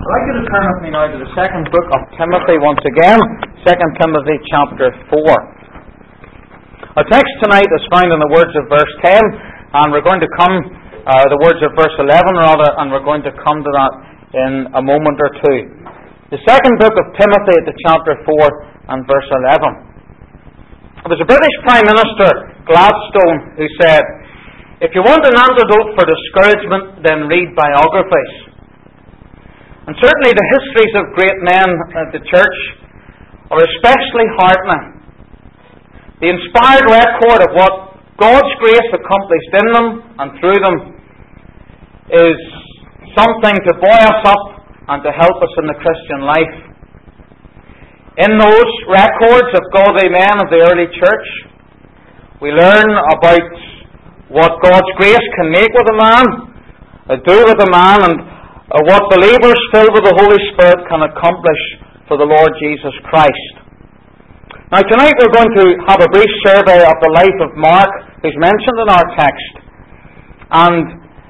I'd like you to turn with me now to the second book of Timothy once again, 2 Timothy chapter 4. Our text tonight is found in the words of verse 10, and we're going to come, the words of verse 11 rather, and we're going to come to that in a moment or two. The second book of Timothy at the chapter 4 and verse 11. It was a British Prime Minister, Gladstone, who said, "If you want an antidote for discouragement, then read biographies." And certainly the histories of great men at the church are especially heartening. The inspired record of what God's grace accomplished in them and through them is something to buoy us up and to help us in the Christian life. In those records of godly men of the early church, we learn about what God's grace can make with a man, do with a man, and what believers filled with the Holy Spirit can accomplish for the Lord Jesus Christ. Now tonight we're going to have a brief survey of the life of Mark, who's mentioned in our text. And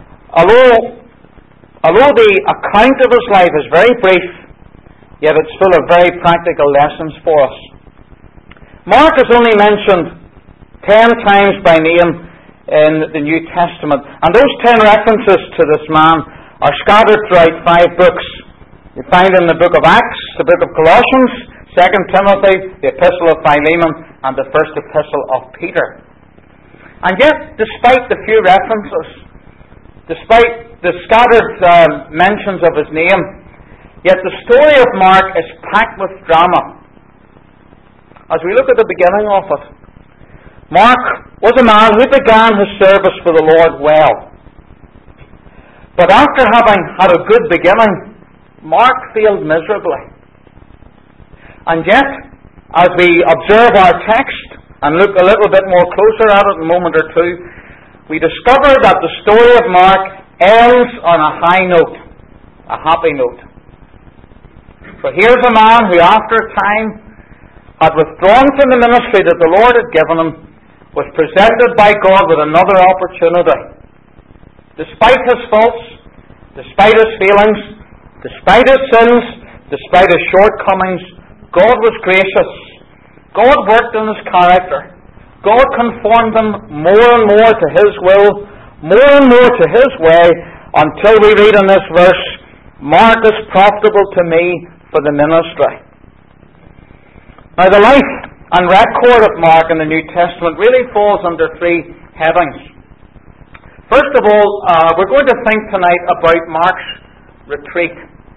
although the account of his life is very brief, yet it's full of very practical lessons for us. Mark is only mentioned 10 times by name in the New Testament, and those 10 references to this man are scattered throughout 5 books. You find in the book of Acts, the book of Colossians, 2 Timothy, the epistle of Philemon, and the first epistle of Peter. And yet, despite the few references, despite the scattered mentions of his name, yet the story of Mark is packed with drama. As we look at the beginning of it, Mark was a man who began his service for the Lord well. But after having had a good beginning, Mark failed miserably. And yet, as we observe our text and look a little bit more closer at it in a moment or two, we discover that the story of Mark ends on a high note, a happy note. For here's a man who after a time had withdrawn from the ministry that the Lord had given him, was presented by God with another opportunity. Despite his faults, despite his failings, despite his sins, despite his shortcomings, God was gracious. God worked in his character. God conformed him more and more to his will, more and more to his way, until we read in this verse, "Mark is profitable to me for the ministry." Now the life and record of Mark in the New Testament really falls under 3 headings. First of all, we're going to think tonight about Mark's retreat.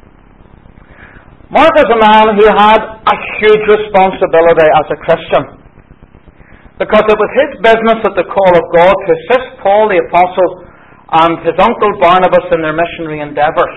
Mark is a man who had a huge responsibility as a Christian, because it was his business at the call of God to assist Paul the Apostle and his uncle Barnabas in their missionary endeavours.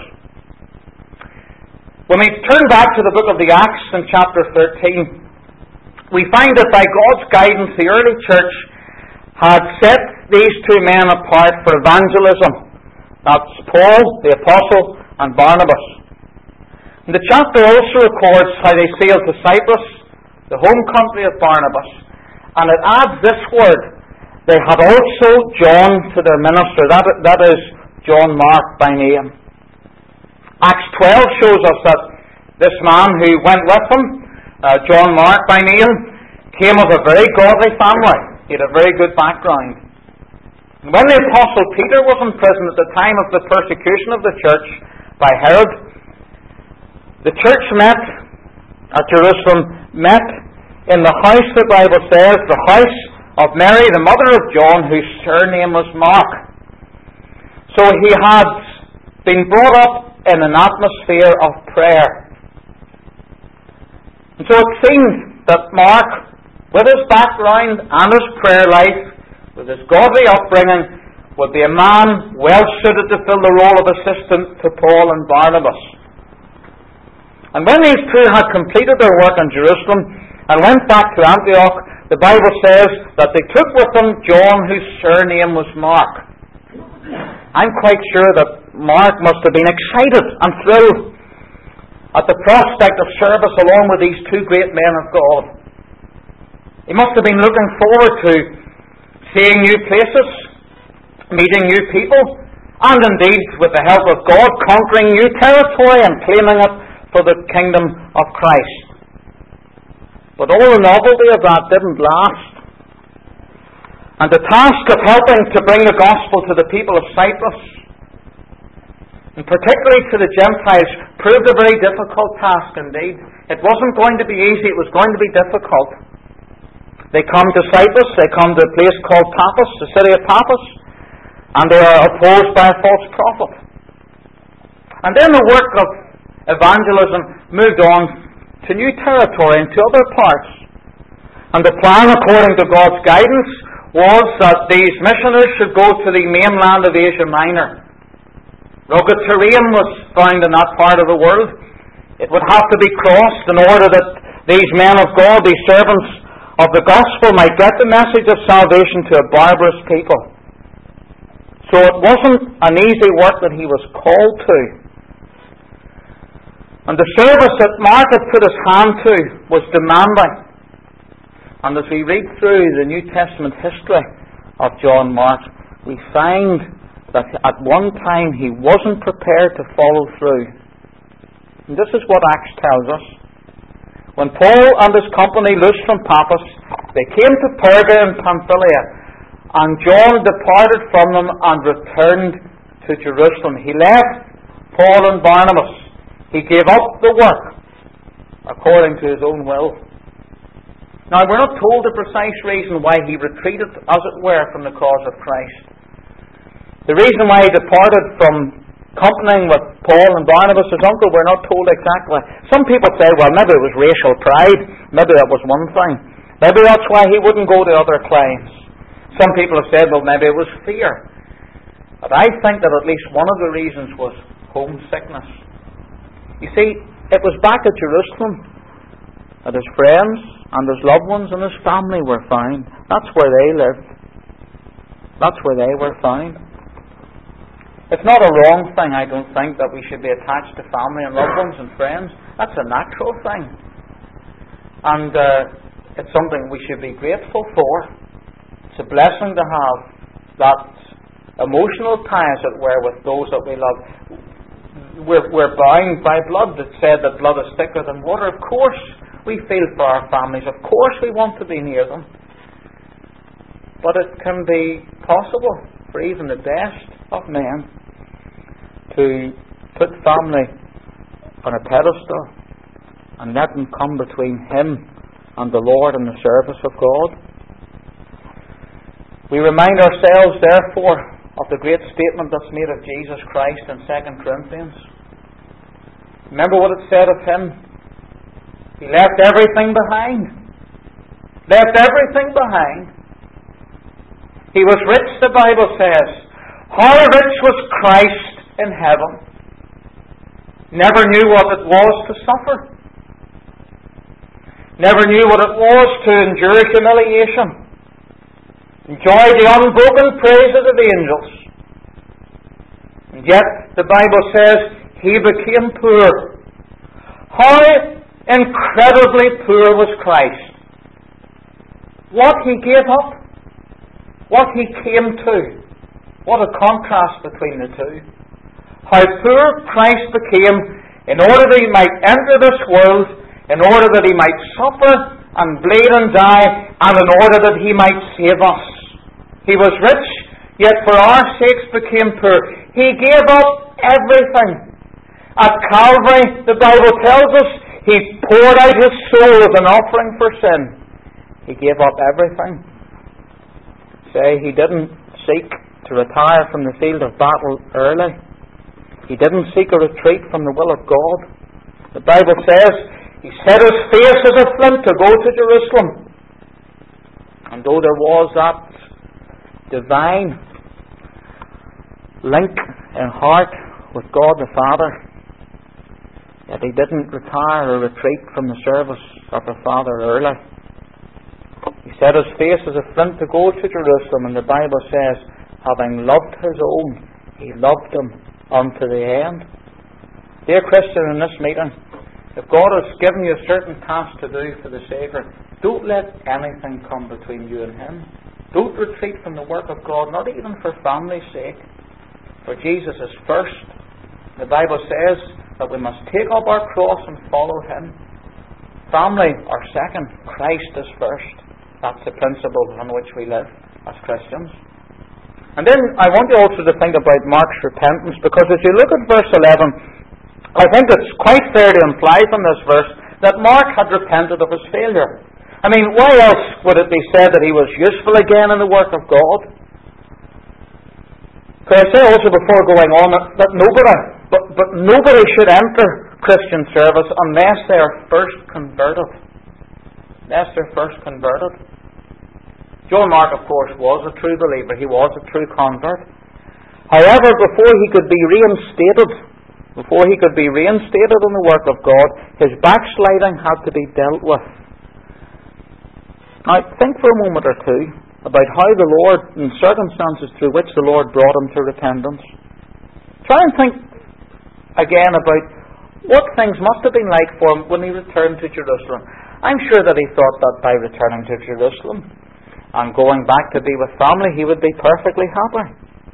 When we turn back to the book of the Acts in chapter 13, we find that by God's guidance the early church had set these 2 men apart for evangelism. That's Paul, the Apostle, and Barnabas. And the chapter also records how they sailed to Cyprus, the home country of Barnabas. And it adds this word, they had also John to their minister. That is John Mark by name. Acts 12 shows us that this man who went with them, John Mark by name, came of a very godly family. He had a very good background. When the Apostle Peter was in prison at the time of the persecution of the church by Herod, the church met at Jerusalem, met in the house, the Bible says, the house of Mary, the mother of John, whose surname was Mark. So he had been brought up in an atmosphere of prayer. And so it seemed that Mark, with his background and his prayer life, with his godly upbringing, would be a man well suited to fill the role of assistant to Paul and Barnabas. And when these 2 had completed their work in Jerusalem and went back to Antioch, the Bible says that they took with them John, whose surname was Mark. I'm quite sure that Mark must have been excited and thrilled at the prospect of service along with these 2 great men of God. He must have been looking forward to seeing new places, meeting new people, and indeed, with the help of God, conquering new territory and claiming it for the kingdom of Christ. But all the novelty of that didn't last. And the task of helping to bring the gospel to the people of Cyprus, and particularly to the Gentiles, proved a very difficult task indeed. It wasn't going to be easy, it was going to be difficult. They come to Cyprus, they come to a place called Paphos, the city of Paphos, and they are opposed by a false prophet. And then the work of evangelism moved on to new territory and to other parts. And the plan, according to God's guidance, was that these missionaries should go to the mainland of Asia Minor. Rugged terrain was found in that part of the world. It would have to be crossed in order that these men of God, these servants of the gospel, might get the message of salvation to a barbarous people. So it wasn't an easy work that he was called to. And the service that Mark had put his hand to was demanding. And as we read through the New Testament history of John Mark, we find that at one time he wasn't prepared to follow through. And this is what Acts tells us. When Paul and his company loosed from Paphos, they came to Perga in Pamphylia, and John departed from them and returned to Jerusalem. He left Paul and Barnabas. He gave up the work according to his own will. Now, we're not told the precise reason why he retreated, as it were, from the cause of Christ. The reason why he departed from accompanying with Paul and Barnabas, his uncle, we're not told exactly. Some people say, well, maybe it was racial pride. Maybe that was one thing. Maybe that's why he wouldn't go to other clients. Some people have said, well, maybe it was fear. But I think that at least one of the reasons was homesickness. You see, it was back at Jerusalem that his friends and his loved ones and his family were found. That's where they lived. That's where they were found. It's not a wrong thing, I don't think, that we should be attached to family and loved ones and friends. That's a natural thing. And it's something we should be grateful for. It's a blessing to have that emotional tie, as it were, with those that we love. We're bound by blood. It said that blood is thicker than water. Of course we feel for our families. Of course we want to be near them. But it can be possible for even the best of men to put family on a pedestal and let them come between him and the Lord and the service of God. We remind ourselves, therefore, of the great statement that's made of Jesus Christ in 2 Corinthians. Remember what it said of him? He left everything behind. Left everything behind. He was rich, the Bible says. How rich was Christ in heaven? Never knew what it was to suffer. Never knew what it was to endure humiliation. Enjoy the unbroken praises of the angels. And yet, the Bible says, he became poor. How incredibly poor was Christ. What he gave up. What he came to. What a contrast between the two. How poor Christ became in order that he might enter this world, in order that he might suffer and bleed and die, and in order that he might save us. He was rich, yet for our sakes became poor. He gave up everything. At Calvary, the Bible tells us, he poured out his soul as an offering for sin. He gave up everything. Say, he didn't seek to retire from the field of battle early. He didn't seek a retreat from the will of God. The Bible says, he set his face as a flint to go to Jerusalem. And though there was that divine link in heart with God the Father, yet he didn't retire or retreat from the service of the Father early. He set his face as a flint to go to Jerusalem, and the Bible says, having loved his own, he loved them unto the end. Dear Christian, in this meeting, if God has given you a certain task to do for the Saviour, don't let anything come between you and him. Don't retreat from the work of God, not even for family's sake. For Jesus is first. The Bible says that we must take up our cross and follow Him. Family are second. Christ is first. That's the principle on which we live as Christians. And then I want you also to think about Mark's repentance, because as you look at verse 11, I think it's quite fair to imply from this verse that Mark had repented of his failure. I mean, why else would it be said that he was useful again in the work of God? Could I say also before going on that nobody should enter Christian service unless they are first converted. Unless they're first converted. John Mark, of course, was a true believer. He was a true convert. However, before he could be reinstated in the work of God, his backsliding had to be dealt with. Now, think for a moment or two about how the Lord, in circumstances through which the Lord brought him to repentance. Try and think again about what things must have been like for him when he returned to Jerusalem. I'm sure that he thought that by returning to Jerusalem and going back to be with family, he would be perfectly happy.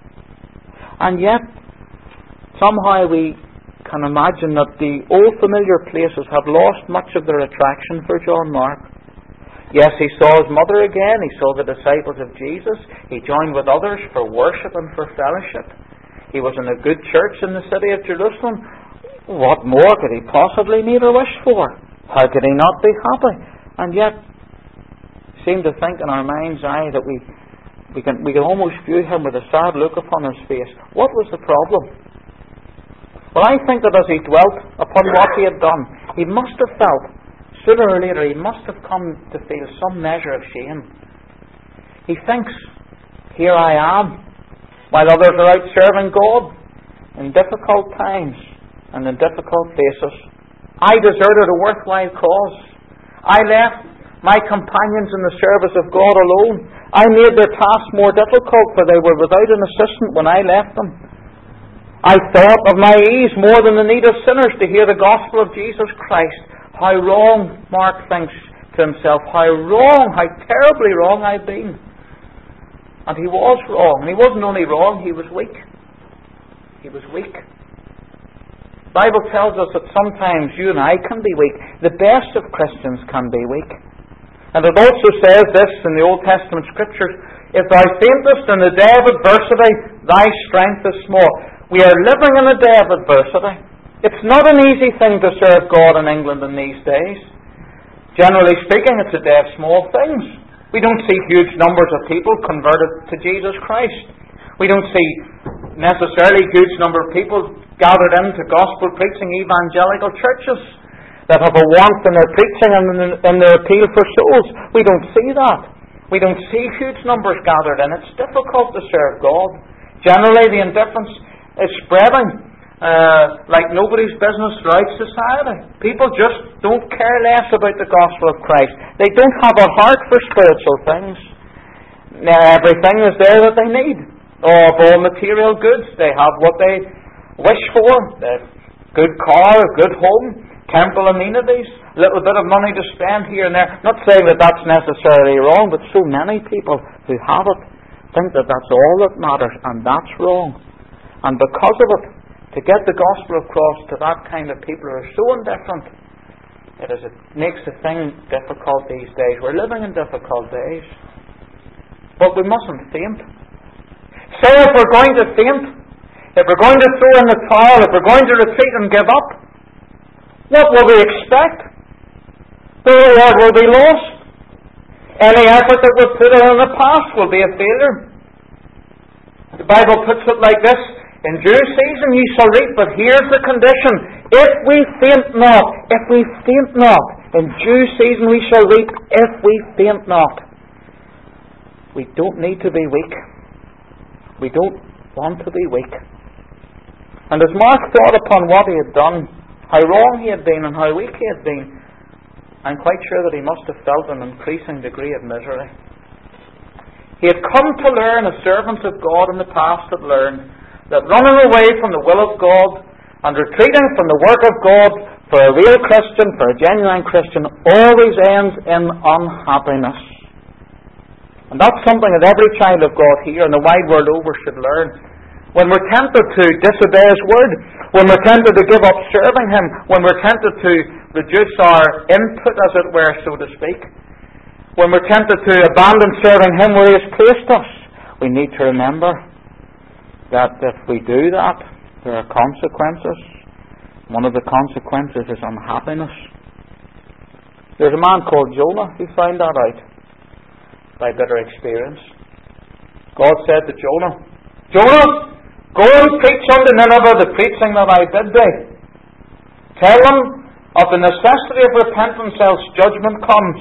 And yet, somehow we can imagine that the old familiar places have lost much of their attraction for John Mark. Yes, he saw his mother again. He saw the disciples of Jesus. He joined with others for worship and for fellowship. He was in a good church in the city of Jerusalem. What more could he possibly need or wish for? How could he not be happy? And yet, seem to think in our mind's eye that we can almost view him with a sad look upon his face. What was the problem? Well, I think that as he dwelt upon what he had done, he must have felt, sooner or later, he must have come to feel some measure of shame. He thinks, here I am, while others are out serving God in difficult times and in difficult places. I deserted a worthwhile cause. I left my companions in the service of God alone. I made their task more difficult, for they were without an assistant when I left them. I thought of my ease more than the need of sinners to hear the gospel of Jesus Christ. How wrong, Mark thinks to himself, how terribly wrong I've been. And he was wrong. And he wasn't only wrong, he was weak. He was weak. The Bible tells us that sometimes you and I can be weak. The best of Christians can be weak. And it also says this in the Old Testament Scriptures, if thou faintest in the day of adversity, thy strength is small. We are living in a day of adversity. It's not an easy thing to serve God in England in these days. Generally speaking, it's a day of small things. We don't see huge numbers of people converted to Jesus Christ. We don't see necessarily huge number of people gathered into gospel preaching evangelical churches that have a warmth in their preaching and in their appeal for souls. We don't see that. We don't see huge numbers gathered in. It's difficult to serve God. Generally, the indifference is spreading like nobody's business throughout society. People just don't care less about the gospel of Christ. They don't have a heart for spiritual things. Now, everything is there that they need. Of all material goods, they have what they wish for. A good car, a good home, temple amenities, a little bit of money to spend here and there. Not saying that that's necessarily wrong, but so many people who have it think that that's all that matters, and that's wrong. And because of it, to get the gospel across to that kind of people who are so indifferent, it makes the thing difficult these days. We're living in difficult days. But we mustn't faint. So if we're going to faint, if we're going to throw in the towel, if we're going to retreat and give up, what will we expect? The reward will be lost. Any effort that we put in the past will be a failure. The Bible puts it like this, in due season ye shall reap, but here's the condition. If we faint not, in due season we shall reap, if we faint not. We don't need to be weak. We don't want to be weak. And as Mark thought upon what he had done, how wrong he had been and how weak he had been, I'm quite sure that he must have felt an increasing degree of misery. He had come to learn, as servants of God in the past had learned, that running away from the will of God and retreating from the work of God for a real Christian, for a genuine Christian, always ends in unhappiness. And that's something that every child of God here and the wide world over should learn. when we're tempted to disobey His word, when we're tempted to give up serving Him, when we're tempted to reduce our input, as it were, so to speak, when we're tempted to abandon serving Him where He has placed us, we need to remember that if we do that, there are consequences. One of the consequences is unhappiness. There's a man called Jonah who found that out by bitter experience. God said to Jonah, Jonah, go and preach unto Nineveh the preaching that I bid thee. Tell them of the necessity of repentance, else judgment comes.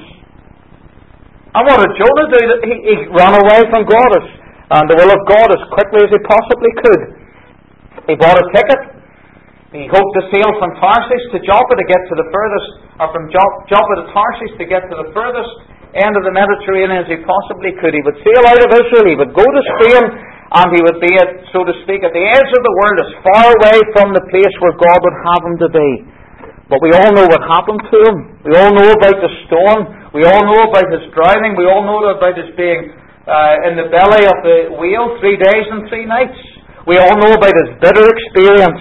And what did Jonah do? He ran away from God and the will of God as quickly as he possibly could. He bought a ticket. He hoped to sail from Tarshish to Joppa to get to the furthest, or from Joppa to Tarshish to get to the furthest end of the Mediterranean as he possibly could. He would sail out of Israel, he would go to Spain, and he would be, so to speak, at the edge of the world, as far away from the place where God would have him to be. But we all know what happened to him. We all know about the storm. We all know about his drowning. We all know about his being in the belly of the whale 3 days and 3 nights. We all know about his bitter experience.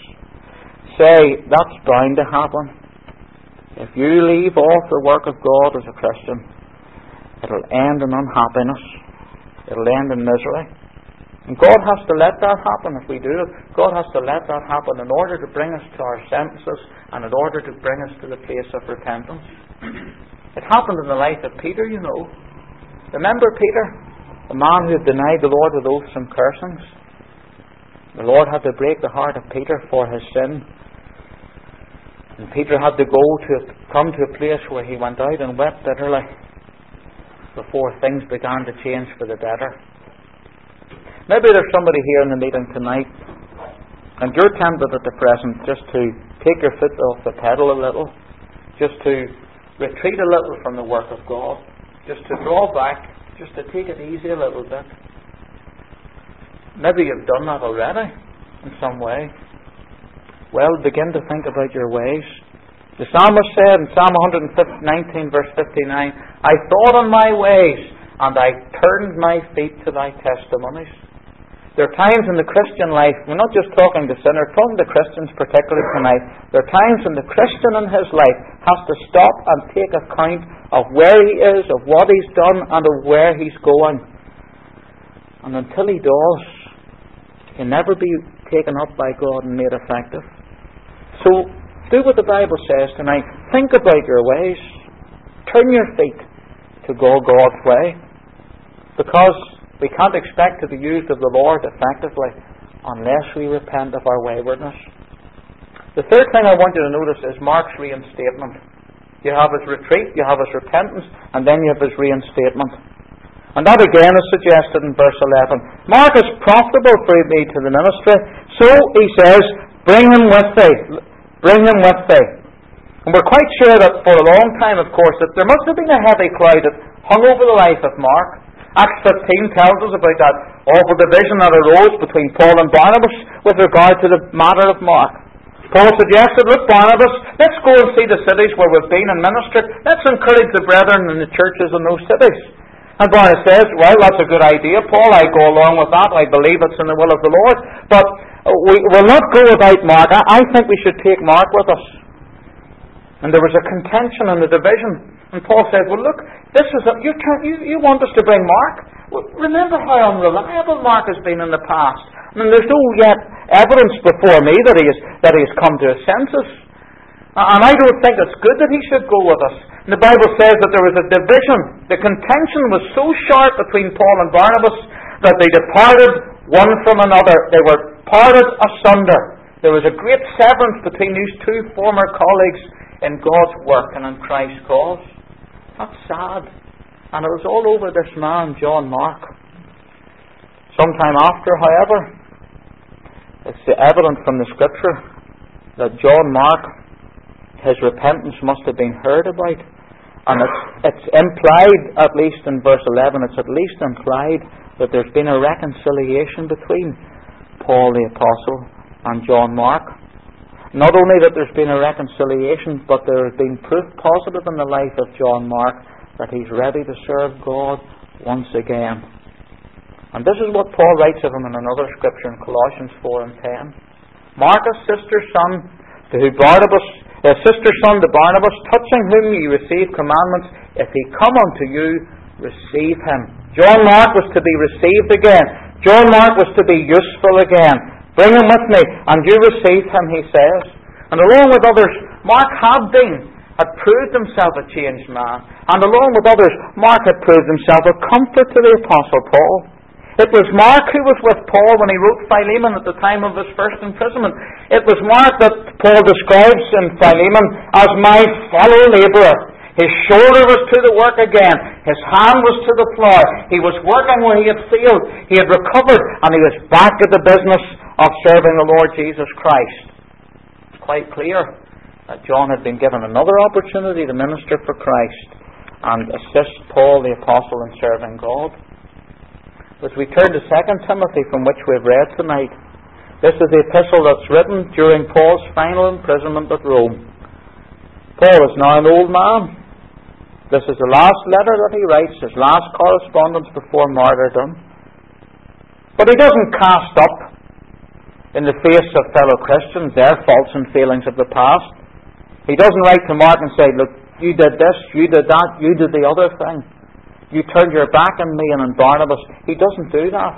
Say, that's bound to happen. If you leave off the work of God as a Christian, it'll end in unhappiness. It'll end in misery. And God has to let that happen if we do it. God has to let that happen in order to bring us to our senses and in order to bring us to the place of repentance. It happened in the life of Peter, you know. Remember Peter? The man who had denied the Lord with oaths and cursings. The Lord had to break the heart of Peter for his sin. And Peter had to come to a place where he went out and wept bitterly before things began to change for the better. Maybe there's somebody here in the meeting tonight and you're tempted at the present just to take your foot off the pedal a little, just to retreat a little from the work of God, just to draw back, just to take it easy a little bit. Maybe you've done that already in some way. Well, begin to think about your ways. The psalmist said in Psalm 119 verse 59, I thought on my ways and I turned my feet to thy testimonies. There are times in the Christian life, we're not just talking to sinners, talking to Christians particularly tonight, there are times when the Christian in his life has to stop and take account of where he is, of what he's done, and of where he's going. And until he does, he'll never be taken up by God and made effective. So, do what the Bible says tonight. Think about your ways. Turn your feet to go God's way. Because we can't expect to be used of the Lord effectively unless we repent of our waywardness. The third thing I want you to notice is Mark's reinstatement. You have his retreat, you have his repentance, and then you have his reinstatement. And that again is suggested in verse 11. Mark is profitable for me to the ministry, so he says, bring him with thee. Bring him with thee. And we're quite sure that for a long time, of course, that there must have been a heavy cloud that hung over the life of Mark. Acts 15 tells us about that awful division that arose between Paul and Barnabas with regard to the matter of Mark. Paul suggested, look, Barnabas, let's go and see the cities where we've been and ministered. Let's encourage the brethren in the churches in those cities. And Barnabas says, well, that's a good idea, Paul. I go along with that. I believe it's in the will of the Lord. But we will not go without Mark. I think we should take Mark with us. And there was a contention and a division. And Paul said, well, look, this is you want us to bring Mark? Well, remember how unreliable Mark has been in the past. I mean, there's no yet evidence before me that he has come to his senses. And I don't think it's good that he should go with us. And the Bible says that there was a division. The contention was so sharp between Paul and Barnabas that they departed one from another. They were parted asunder. There was a great severance between these two former colleagues in God's work and in Christ's cause. That's sad. And it was all over this man, John Mark. Sometime after, however, it's evident from the Scripture that John Mark, his repentance must have been heard about. And it's implied, at least in verse 11, it's at least implied that there's been a reconciliation between Paul the Apostle and John Mark. Not only that there's been a reconciliation, but there has been proof positive in the life of John Mark that he's ready to serve God once again. And this is what Paul writes of him in another scripture in Colossians 4 and 10. Marcus, sister's son to Barnabas, touching whom ye received commandments, if he come unto you, receive him. John Mark was to be received again. John Mark was to be useful again. Bring him with me, and you receive him, he says. And along with others, Mark had proved himself a changed man. And along with others, Mark had proved himself a comfort to the Apostle Paul. It was Mark who was with Paul when he wrote Philemon at the time of his first imprisonment. It was Mark that Paul describes in Philemon as my fellow labourer. His shoulder was to the work again. His hand was to the plough. He was working where he had failed. He had recovered, and he was back at the business of serving the Lord Jesus Christ. It's quite clear that John had been given another opportunity to minister for Christ and assist Paul the Apostle in serving God. As we turn to 2 Timothy, from which we've read tonight, this is the epistle that's written during Paul's final imprisonment at Rome. Paul is now an old man. This is the last letter that he writes, his last correspondence before martyrdom. But he doesn't cast up in the face of fellow Christians their faults and failings of the past. He doesn't write to Mark and say, look, you did this, you did that, you did the other thing. You turned your back on me and on Barnabas. He doesn't do that.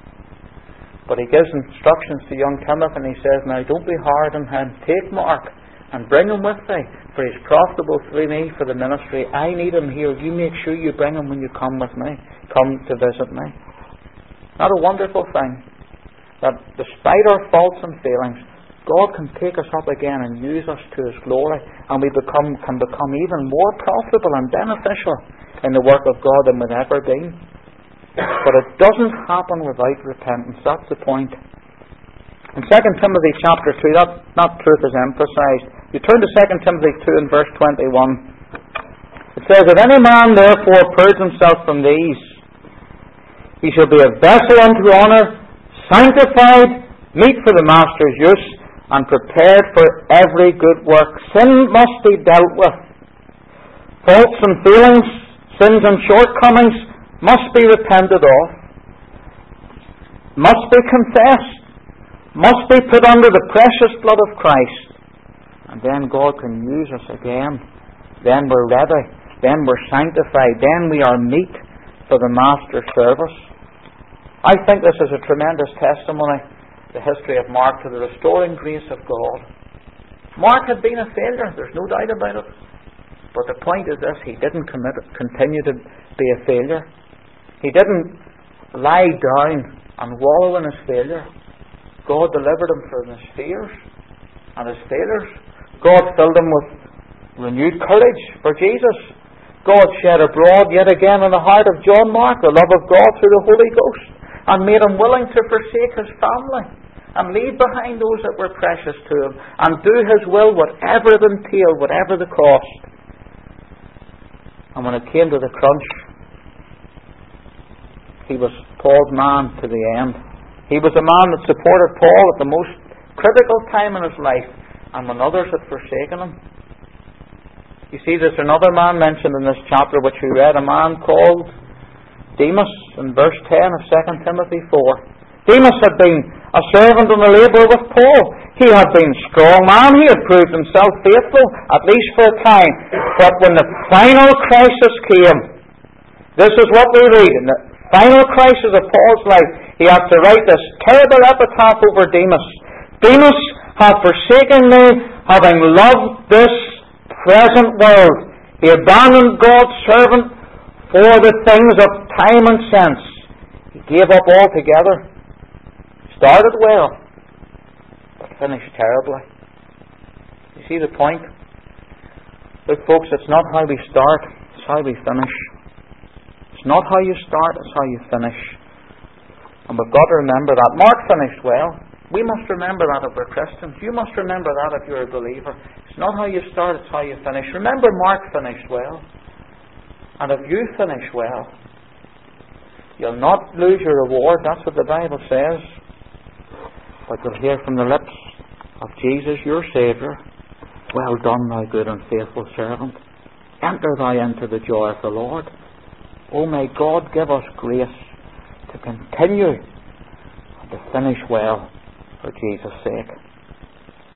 But he gives instructions to young Timothy, and he says, now don't be hard on him. Take Mark and bring him with thee, for he's profitable for me for the ministry. I need him here. You make sure you bring him when you come with me. Come to visit me. Not a wonderful thing that despite our faults and failings, God can take us up again and use us to His glory, and we can become even more profitable and beneficial in the work of God than we've ever been. But it doesn't happen without repentance. That's the point. In 2 Timothy chapter 2, that truth is emphasized. You turn to 2 Timothy 2 and verse 21. It says, if any man therefore purge himself from these, he shall be a vessel unto honour, sanctified, meet for the master's use, and prepared for every good work. Sin must be dealt with. Faults and failings, sins and shortcomings must be repented of, must be confessed, must be put under the precious blood of Christ. And then God can use us again. Then we're ready. Then we're sanctified. Then we are meet for the Master's service. I think this is a tremendous testimony, the history of Mark, to the restoring grace of God. Mark had been a failure, there's no doubt about it. But the point is this, he didn't continue to be a failure. He didn't lie down and wallow in his failure. God delivered him from his fears and his failures. God filled him with renewed courage for Jesus. God shed abroad yet again in the heart of John Mark the love of God through the Holy Ghost, and made him willing to forsake his family and leave behind those that were precious to him and do his will, whatever it entailed, whatever the cost. And when it came to the crunch, he was Paul's man to the end. He was a man that supported Paul at the most critical time in his life, and when others had forsaken him. You see, there's another man mentioned in this chapter which we read, a man called Demas, in verse 10 of 2 Timothy 4. Demas had been a servant and a labourer with Paul. He had been a strong man. He had proved himself faithful, at least for a time. But when the final crisis came, this is what we read. In the final crisis of Paul's life, he had to write this terrible epitaph over Demas. Demas hath forsaken me, having loved this present world. He abandoned God's servant for the things of time and sense. He gave up altogether. Started well, but finished terribly. You see the point? Look, folks, it's not how we start, it's how we finish. It's not how you start, it's how you finish. And we've got to remember that. Mark finished well. We must remember that if we're Christians. You must remember that if you're a believer. It's not how you start, it's how you finish. Remember, Mark finished well. And if you finish well, you'll not lose your reward. That's what the Bible says. But you'll hear from the lips of Jesus, your Saviour, well done, thou good and faithful servant. Enter thou into the joy of the Lord. Oh, may God give us grace to continue and to finish well for Jesus' sake.